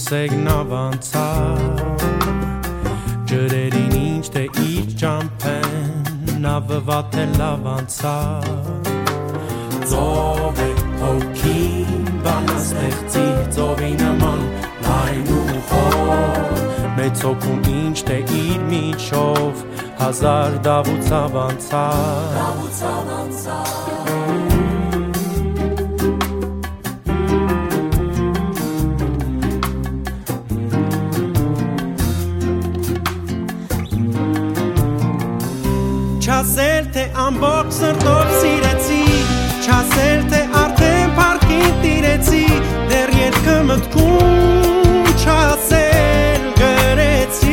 վուսեգնավ անցավ ջրերին ինչ թե իր ճամփեն նավը վատելով անցավ ծով է հոգին բանաստեղծի ծովի նման լայն ու խոր մեծ հոգում ինչ թե իր միջով հազար դավուցավ անցավ Չասել թե ամբողջ սրտով սիրեցի Չասել թե արդեն պարկին տիրեցի Դեռ ետքը մտքում չասել գրեցի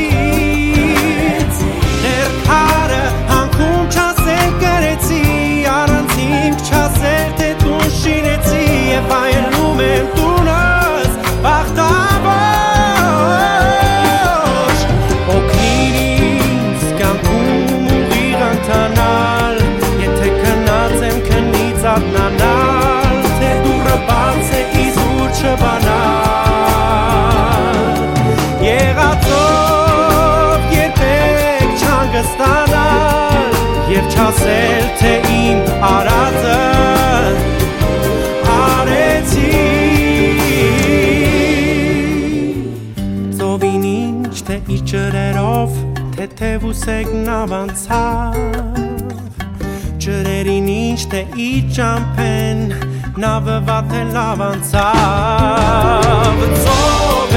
Դեռ քարը հանքում չասել գրեցի Առանց հիմք չասել թե տուն շինեցի Եվ այլում եմ տունս բախտավոր Օգնիր ինձ կյանքում Տանալ, եթե քնած եմ քնից արթնանալ Թե դուռը բաց է իզուր չբանալ Եղածով երբեք չհանգստանալ Եվ չասել թե իմ արածը արեցի Ծովին ինչ թե իր ջրերով Թեթև ու սեգնավ անցավ Ջրերին ինչ թե իր ճամփեն Նավը վատելով անցավ Ծով